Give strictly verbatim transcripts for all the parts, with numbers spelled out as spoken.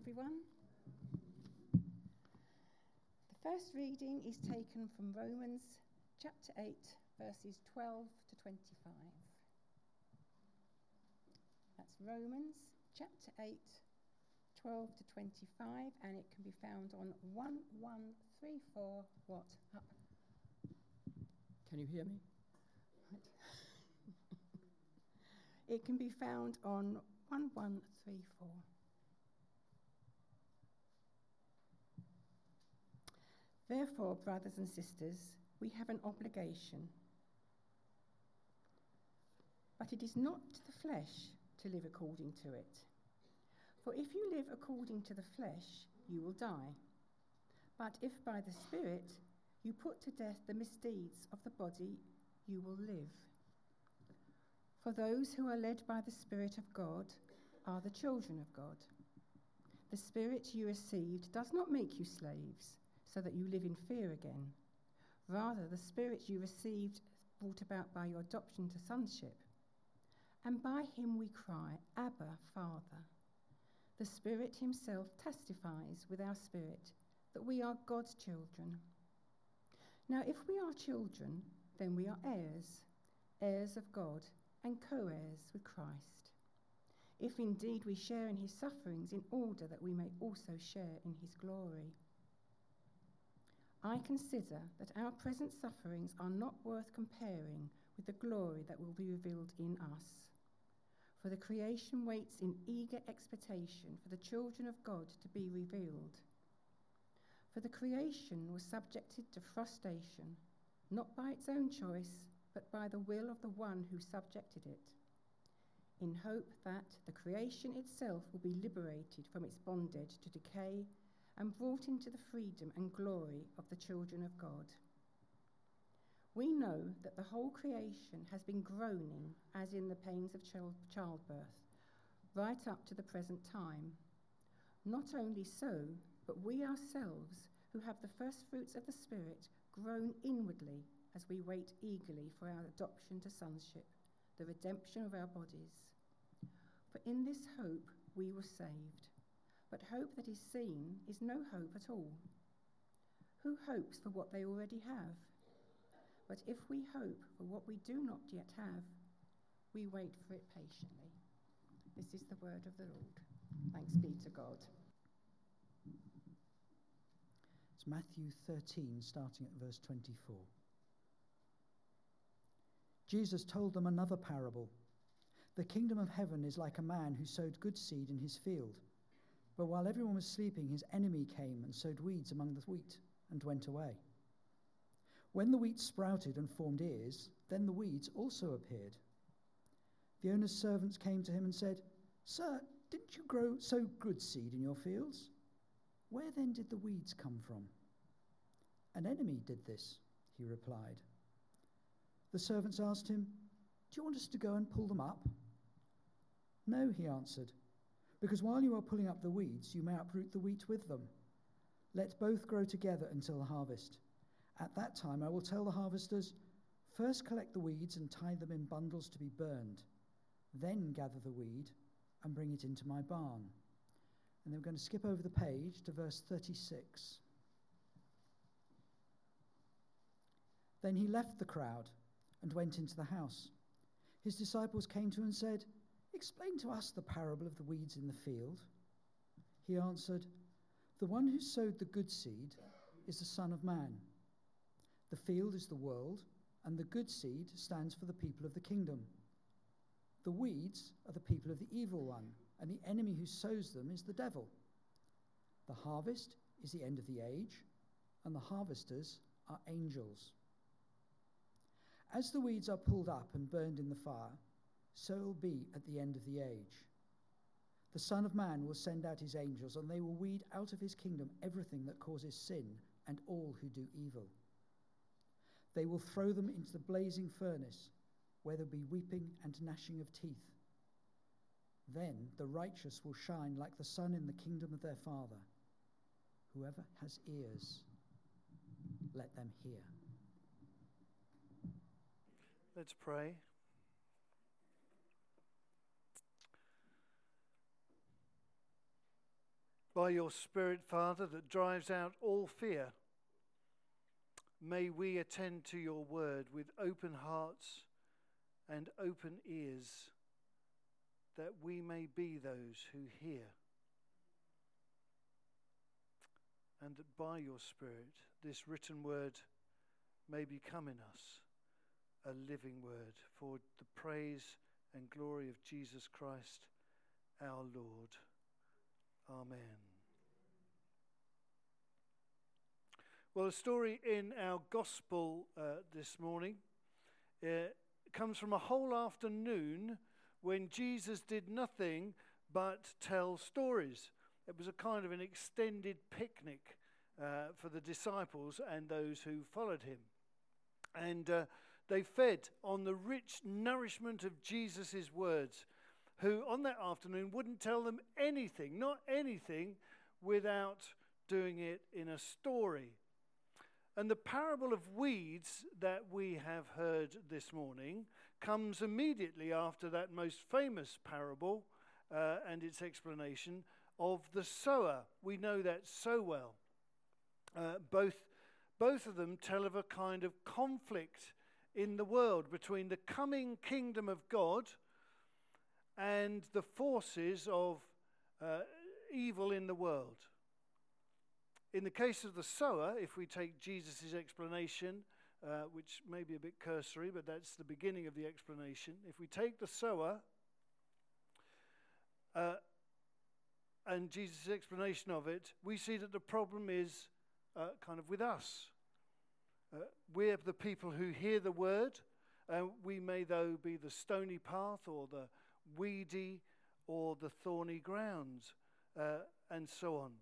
everyone. The first reading is taken from Romans chapter eight, verses twelve to twenty-five. That's Romans chapter eight, twelve to twenty-five, and it can be found on one one three four. What? Up. Can you hear me? Right. It can be found on one one three four. Therefore, brothers and sisters, we have an obligation. But it is not to the flesh to live according to it. For if you live according to the flesh, you will die. But if by the Spirit you put to death the misdeeds of the body, you will live. For those who are led by the Spirit of God are the children of God. The Spirit you received does not make you slaves, so that you live in fear again. Rather, the Spirit you received brought about by your adoption to sonship. And by him we cry, Abba, Father. The Spirit himself testifies with our spirit that we are God's children. Now, if we are children, then we are heirs, heirs of God, and co-heirs with Christ, if indeed we share in his sufferings, in order that we may also share in his glory. I consider that our present sufferings are not worth comparing with the glory that will be revealed in us. For the creation waits in eager expectation for the children of God to be revealed. For the creation was subjected to frustration, not by its own choice, but by the will of the one who subjected it, in hope that the creation itself will be liberated from its bondage to decay and brought into the freedom and glory of the children of God. We know that the whole creation has been groaning as in the pains of childbirth, right up to the present time. Not only so, but we ourselves, who have the first fruits of the Spirit, groan inwardly as we wait eagerly for our adoption to sonship, the redemption of our bodies. For in this hope we were saved. But hope that is seen is no hope at all. Who hopes for what they already have? But if we hope for what we do not yet have, we wait for it patiently. This is the word of the Lord. Thanks be to God. It's Matthew thirteen, starting at verse twenty-four. Jesus told them another parable. The kingdom of heaven is like a man who sowed good seed in his field. But while everyone was sleeping, his enemy came and sowed weeds among the wheat and went away. When the wheat sprouted and formed ears, then the weeds also appeared. The owner's servants came to him and said, Sir, didn't you grow sow good seed in your fields? Where then did the weeds come from? An enemy did this, he replied. The servants asked him, Do you want us to go and pull them up? No, he answered, because while you are pulling up the weeds, you may uproot the wheat with them. Let both grow together until the harvest. At that time I will tell the harvesters, first collect the weeds and tie them in bundles to be burned. Then gather the weed and bring it into my barn. And then we're going to skip over the page to verse thirty-six. Then he left the crowd and went into the house. His disciples came to him and said, Explain to us the parable of the weeds in the field. He answered, The one who sowed the good seed is the Son of Man. The field is the world, and the good seed stands for the people of the kingdom. The weeds are the people of the evil one, and the enemy who sows them is the devil. The harvest is the end of the age, and the harvesters are angels. As the weeds are pulled up and burned in the fire, so it will be at the end of the age. The Son of Man will send out his angels, and they will weed out of his kingdom everything that causes sin and all who do evil. They will throw them into the blazing furnace, where there will be weeping and gnashing of teeth. Then the righteous will shine like the sun in the kingdom of their Father. Whoever has ears, let them hear. Let's pray. by your Spirit, Father, that drives out all fear. May we attend to your word with open hearts and open ears, that we may be those who hear, and that by your Spirit this written word may become in us a living word, for the praise and glory of Jesus Christ our Lord. Amen. Well, the story in our gospel uh, this morning uh, comes from a whole afternoon when Jesus did nothing but tell stories. It was a kind of an extended picnic uh, for the disciples and those who followed him. And uh, they fed on the rich nourishment of Jesus' words, who on that afternoon wouldn't tell them anything, not anything, without doing it in a story. And the parable of weeds that we have heard this morning comes immediately after that most famous parable uh, and its explanation of the sower. We know that so well. Uh, both, both of them tell of a kind of conflict in the world between the coming kingdom of God and the forces of uh, evil in the world. In the case of the sower, if we take Jesus' explanation, uh, which may be a bit cursory, but that's the beginning of the explanation. If we take the sower uh, and Jesus' explanation of it, we see that the problem is uh, kind of with us. Uh, we're the people who hear the word. Uh, we may, though, be the stony path or the weedy or the thorny ground, uh, and so on.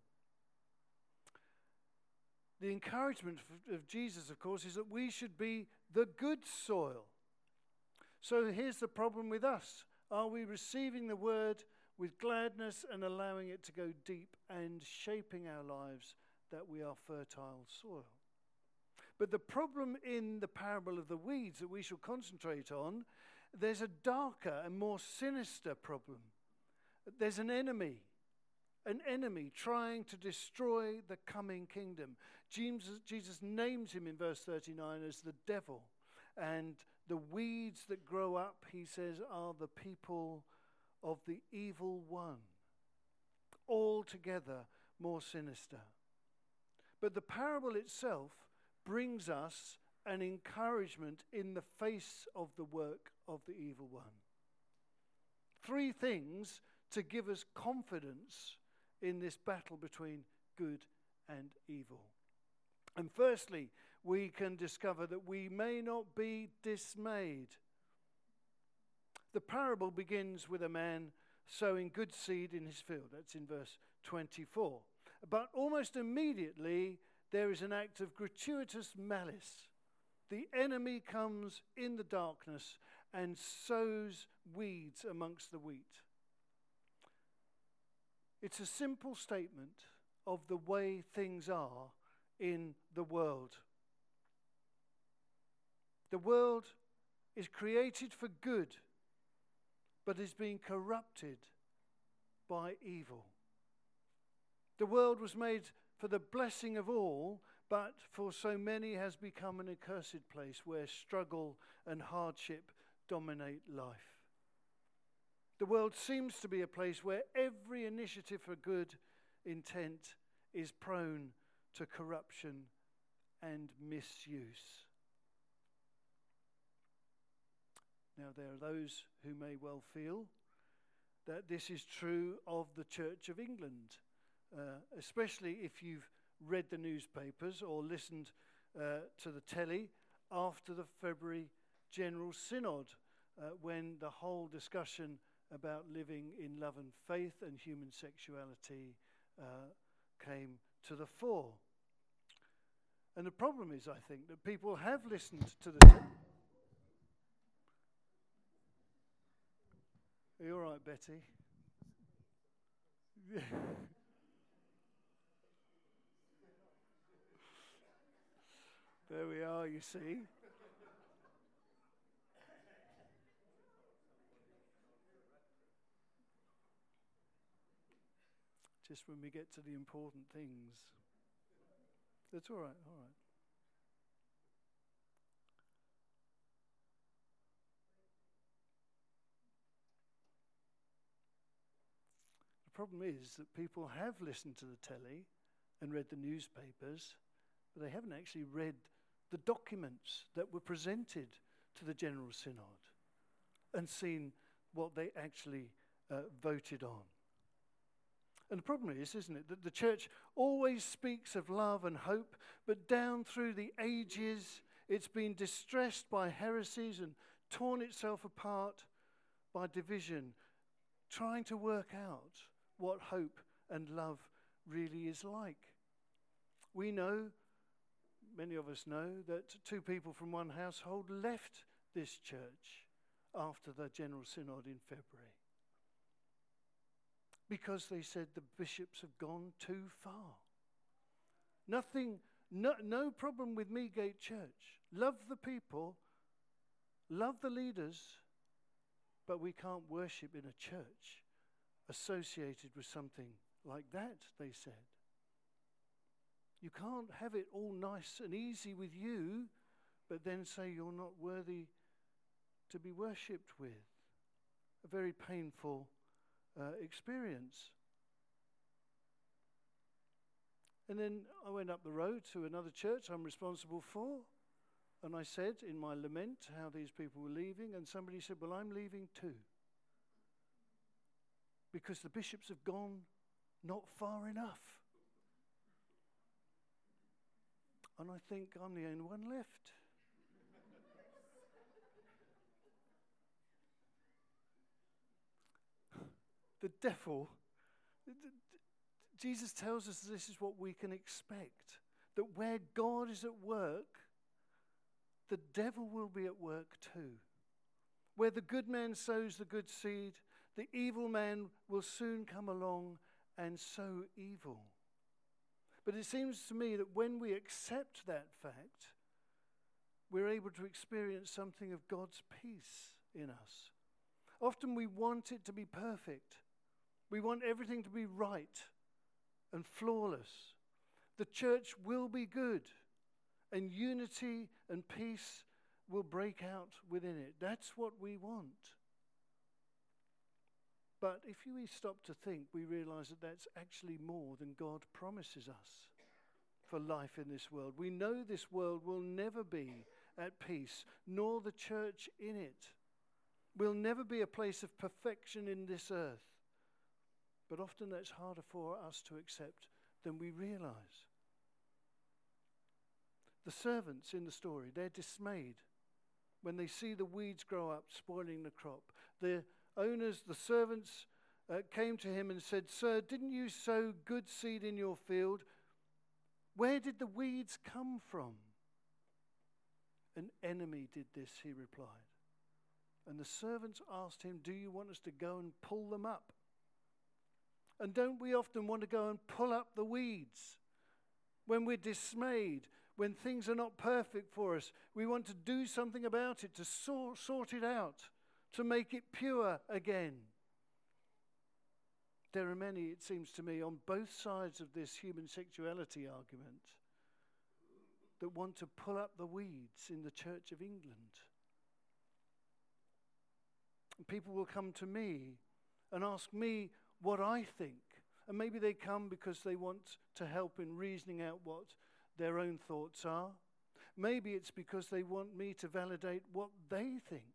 The encouragement of Jesus, of course, is that we should be the good soil. So here's the problem with us. Are we receiving the word with gladness and allowing it to go deep and shaping our lives that we are fertile soil? But the problem in the parable of the weeds that we shall concentrate on, there's a darker and more sinister problem. There's an enemy. An enemy trying to destroy the coming kingdom. Jesus, Jesus names him in verse thirty-nine as the devil. And the weeds that grow up, he says, are the people of the evil one. Altogether more sinister. But the parable itself brings us an encouragement in the face of the work of the evil one. Three things to give us confidence in this battle between good and evil. And firstly, we can discover that we may not be dismayed. The parable begins with a man sowing good seed in his field. That's in verse twenty-four. But almost immediately, there is an act of gratuitous malice. The enemy comes in the darkness and sows weeds amongst the wheat. It's a simple statement of the way things are in the world. The world is created for good, but is being corrupted by evil. The world was made for the blessing of all, but for so many has become an accursed place where struggle and hardship dominate life. The world seems to be a place where every initiative for good intent is prone to corruption and misuse. Now, there are those who may well feel that this is true of the Church of England, uh, especially if you've read the newspapers or listened uh, to the telly after the February General Synod, uh, when the whole discussion about living in love and faith and human sexuality uh, came to the fore. And the problem is, I think, that people have listened to the... Te- Are you all right, Betty? There we are, you see. just when we get to the important things. That's all right, all right. The problem is that people have listened to the telly and read the newspapers, but they haven't actually read the documents that were presented to the General Synod and seen what they actually uh, voted on. And the problem is, isn't it, that the church always speaks of love and hope, but down through the ages, it's been distressed by heresies and torn itself apart by division, trying to work out what hope and love really is like. We know, many of us know, that two people from one household left this church after the General Synod in February, because they said the bishops have gone too far. Nothing, no, no problem with Meadgate Church. Love the people, love the leaders, but we can't worship in a church associated with something like that, they said. You can't have it all nice and easy with you, but then say you're not worthy to be worshipped with. A very painful uh, experience. And then I went up the road to another church I'm responsible for, and I said in my lament how these people were leaving, and somebody said, well, I'm leaving too, because the bishops have gone not far enough. And I think I'm the only one left. The devil, Jesus tells us this is what we can expect, that where God is at work, the devil will be at work too. Where the good man sows the good seed, the evil man will soon come along and sow evil. But it seems to me that when we accept that fact, we're able to experience something of God's peace in us. Often we want it to be perfect. We want everything to be right and flawless. The church will be good, and unity and peace will break out within it. That's what we want. But if we stop to think, we realize that that's actually more than God promises us for life in this world. We know this world will never be at peace, nor the church in it. Will never be a place of perfection in this earth. But often that's harder for us to accept than we realize. The servants in the story, they're dismayed when they see the weeds grow up, spoiling the crop. The owners, the servants, uh, came to him and said, "Sir, didn't you sow good seed in your field? Where did the weeds come from?" "An enemy did this," he replied. And the servants asked him, "Do you want us to go and pull them up?" And don't we often want to go and pull up the weeds? When we're dismayed, when things are not perfect for us, we want to do something about it, to sort, sort it out, to make it pure again. There are many, it seems to me, on both sides of this human sexuality argument that want to pull up the weeds in the Church of England. And people will come to me and ask me what I think. And maybe they come because they want to help in reasoning out what their own thoughts are. Maybe it's because they want me to validate what they think.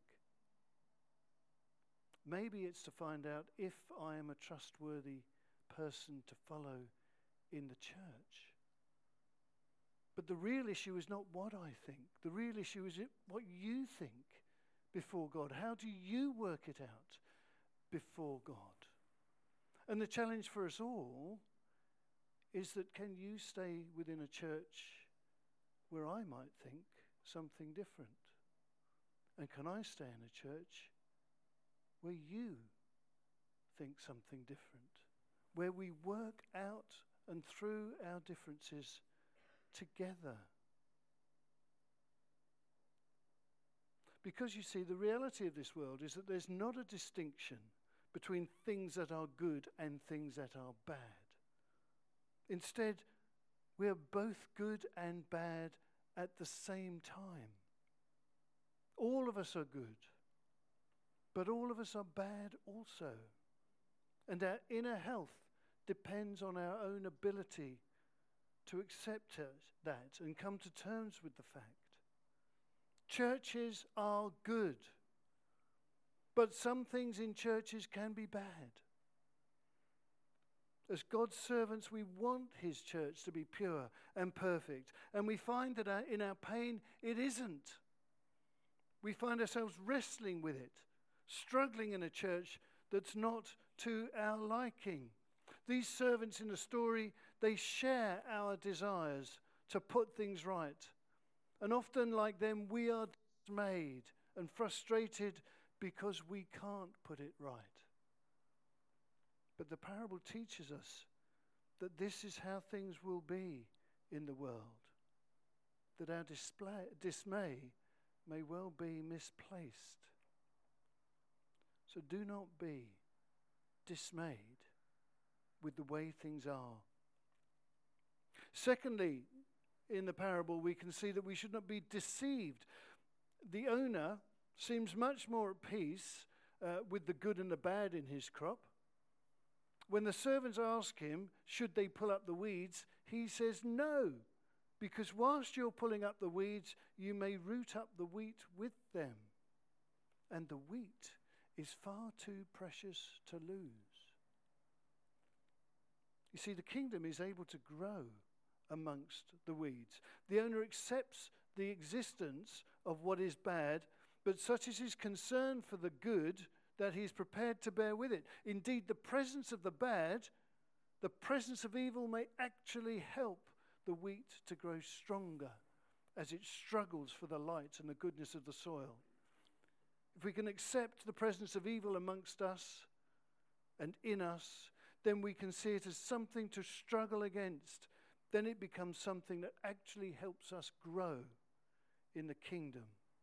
Maybe it's to find out if I am a trustworthy person to follow in the church. But the real issue is not what I think. The real issue is what you think before God. How do you work it out before God? And the challenge for us all is that can you stay within a church where I might think something different? And can I stay in a church where you think something different? Where we work out and through our differences together. Because you see, the reality of this world is that there's not a distinction between things that are good and things that are bad. Instead, we are both good and bad at the same time. All of us are good, but all of us are bad also. And our inner health depends on our own ability to accept that and come to terms with the fact. Churches are good, but some things in churches can be bad. As God's servants, we want his church to be pure and perfect, and we find that our, in our pain, it isn't. We find ourselves wrestling with it, struggling in a church that's not to our liking. These servants in the story, they share our desires to put things right. And often, like them, we are dismayed and frustrated because we can't put it right. But the parable teaches us that this is how things will be in the world, that our display, dismay may well be misplaced. So do not be dismayed with the way things are. Secondly, in the parable, we can see that we should not be deceived. The owner seems much more at peace uh, with the good and the bad in his crop. When the servants ask him, should they pull up the weeds, he says no, because whilst you're pulling up the weeds, you may root up the wheat with them. And the wheat is far too precious to lose. You see, the kingdom is able to grow amongst the weeds. The owner accepts the existence of what is bad, but such is his concern for the good that he is prepared to bear with it. Indeed, the presence of the bad, the presence of evil may actually help the wheat to grow stronger as it struggles for the light and the goodness of the soil. If we can accept the presence of evil amongst us and in us, then we can see it as something to struggle against. Then it becomes something that actually helps us grow in the kingdom.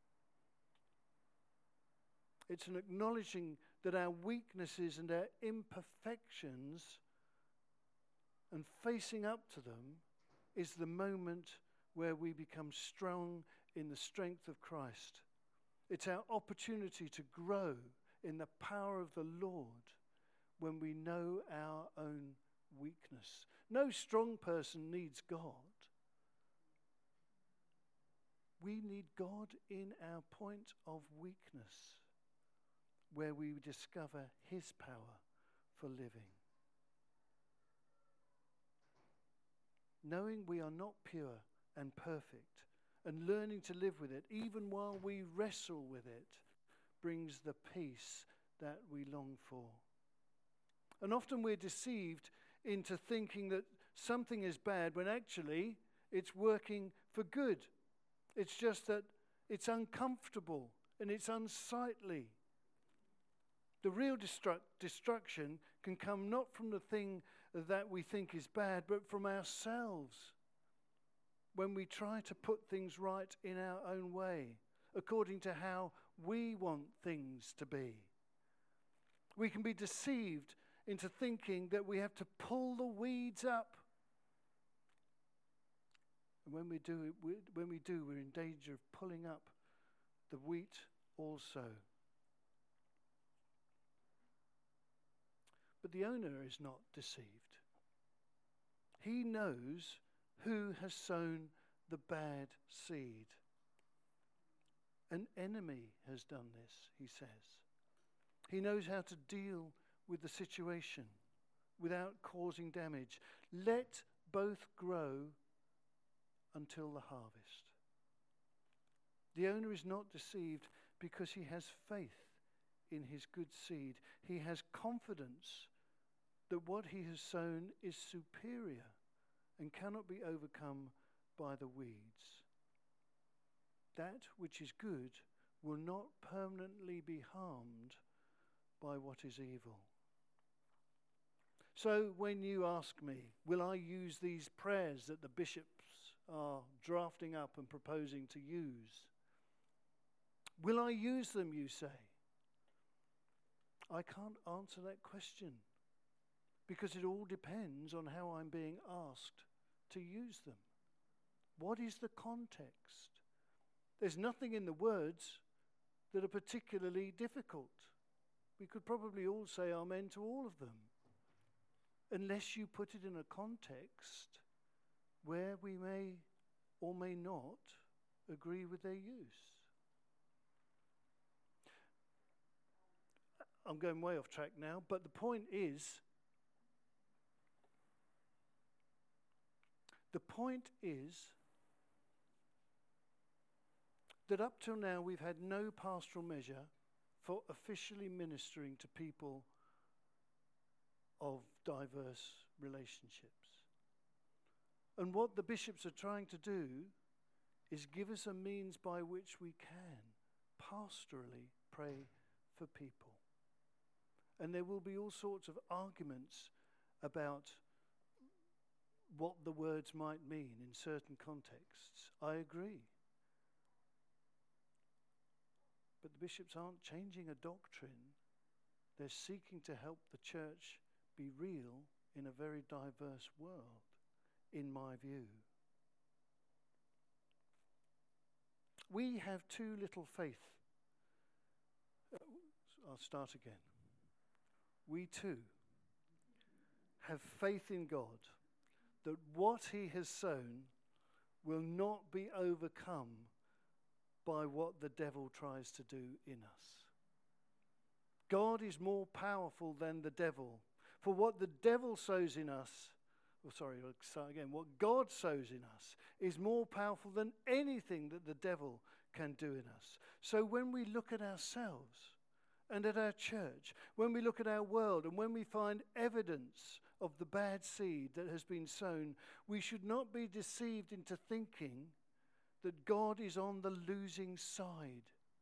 It's an acknowledging that our weaknesses and our imperfections and facing up to them is the moment where we become strong in the strength of Christ. It's our opportunity to grow in the power of the Lord when we know our own weakness. No strong person needs God. We need God in our point of weakness, where we discover his power for living. Knowing we are not pure and perfect and learning to live with it, even while we wrestle with it, brings the peace that we long for. And often we're deceived into thinking that something is bad when actually it's working for good. It's just that it's uncomfortable and it's unsightly. The real destruct- destruction can come not from the thing that we think is bad, but from ourselves. When we try to put things right in our own way, according to how we want things to be. We can be deceived into thinking that we have to pull the weeds up. And when we do, we, when we do, we're in danger of pulling up the wheat also. But the owner is not deceived. He knows who has sown the bad seed. An enemy has done this, he says. He knows how to deal with the situation without causing damage. Let both grow until the harvest. The owner is not deceived because he has faith in his good seed. He has confidence that what he has sown is superior and cannot be overcome by the weeds. That which is good will not permanently be harmed by what is evil. So when you ask me, will I use these prayers that the bishops are drafting up and proposing to use? Will I use them, you say? I can't answer that question. because it all depends on how I'm being asked to use them. What is the context? There's nothing in the words that are particularly difficult. We could probably all say amen to all of them, unless you put it in a context where we may or may not agree with their use. I'm going way off track now, but the point is, the point is that up till now we've had no pastoral measure for officially ministering to people of diverse relationships. And what the bishops are trying to do is give us a means by which we can pastorally pray for people. And there will be all sorts of arguments about what the words might mean in certain contexts. I agree. But the bishops aren't changing a doctrine. They're seeking to help the church be real in a very diverse world, in my view. We have too little faith. I'll start again. We too have faith in God that what he has sown will not be overcome by what the devil tries to do in us. God is more powerful than the devil. For what the devil sows in us, oh sorry, I'll start again. What God sows in us is more powerful than anything that the devil can do in us. So when we look at ourselves and at our church, when we look at our world and when we find evidence of the bad seed that has been sown, we should not be deceived into thinking that God is on the losing side.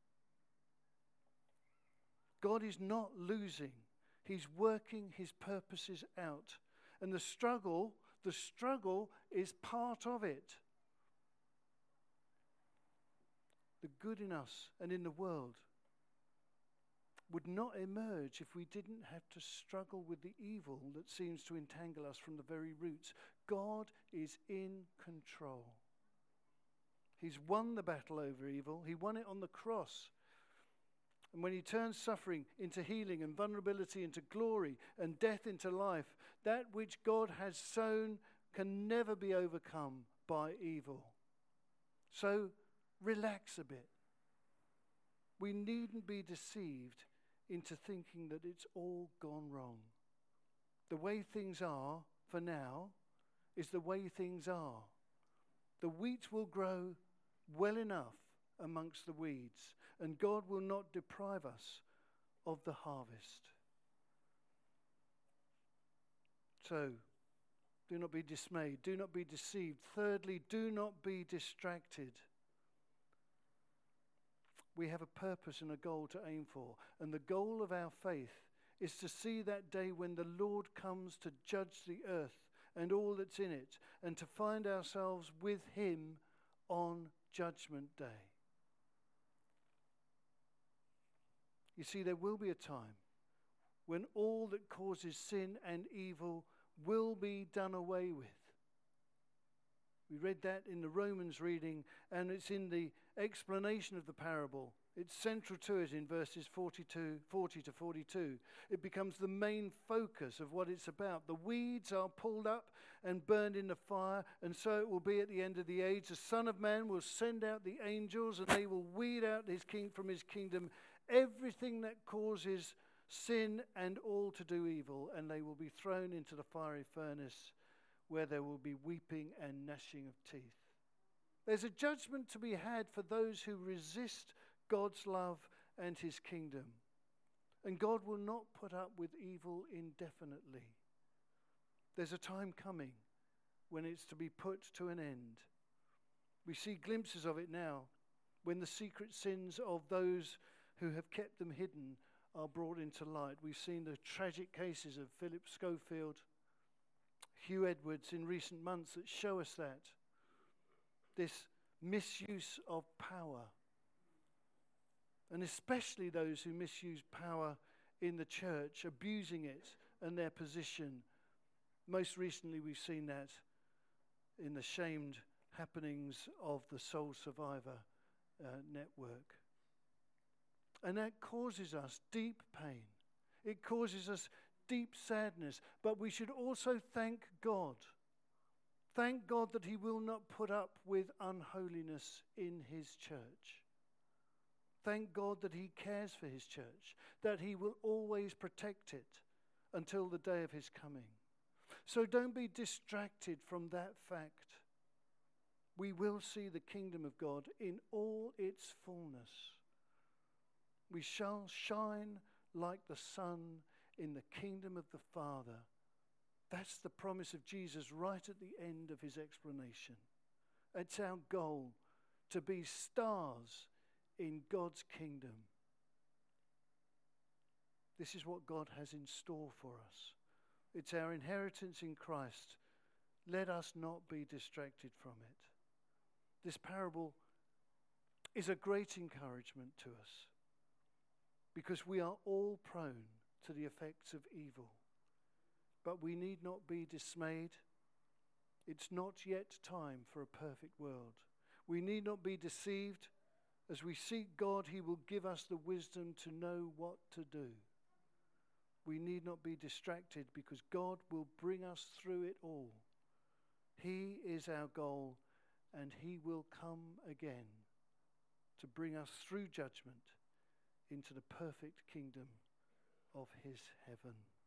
God is not losing. He's working his purposes out. And the struggle, the struggle is part of it. The good in us and in the world would not emerge if we didn't have to struggle with the evil that seems to entangle us from the very roots. God is in control. He's won the battle over evil. He won it on the cross. And when he turns suffering into healing and vulnerability into glory and death into life, that which God has sown can never be overcome by evil. So relax a bit. We needn't be deceived into thinking that it's all gone wrong. The way things are for now is the way things are. The wheat will grow well enough amongst the weeds, and God will not deprive us of the harvest. So, do not be dismayed, do not be deceived. Thirdly, do not be distracted. We have a purpose and a goal to aim for, and the goal of our faith is to see that day when the Lord comes to judge the earth and all that's in it, and to find ourselves with him on Judgment Day. You see, there will be a time when all that causes sin and evil will be done away with. We read that in the Romans reading, and it's in the explanation of the parable. It's central to it in verses forty-two, forty to forty-two. It becomes the main focus of what it's about. The weeds are pulled up and burned in the fire, and so it will be at the end of the age. The Son of Man will send out the angels, and they will weed out his king from his kingdom, everything that causes sin and all to do evil, and they will be thrown into the fiery furnace, where there will be weeping and gnashing of teeth. There's a judgment to be had for those who resist God's love and his kingdom. And God will not put up with evil indefinitely. There's a time coming when it's to be put to an end. We see glimpses of it now, when the secret sins of those who have kept them hidden are brought into light. We've seen the tragic cases of Philip Schofield, Hugh Edwards in recent months that show us that. This misuse of power. And especially those who misuse power in the church, abusing it and their position Most recently, we've seen that in the shamed happenings of the Soul Survivor uh, network. And that causes us deep pain. It causes us deep sadness. But we should also thank God. Thank God that he will not put up with unholiness in his church. Thank God that he cares for his church, that he will always protect it until the day of his coming. So don't be distracted from that fact. We will see the kingdom of God in all its fullness. We shall shine like the sun in the kingdom of the Father. That's the promise of Jesus right at the end of his explanation. It's our goal to be stars in God's kingdom. This is what God has in store for us. It's our inheritance in Christ. Let us not be distracted from it. This parable is a great encouragement to us because we are all prone to the effects of evil. But we need not be dismayed. It's not yet time for a perfect world. We need not be deceived. As we seek God, he will give us the wisdom to know what to do. We need not be distracted because God will bring us through it all. He is our goal, and he will come again to bring us through judgment into the perfect kingdom of his heaven.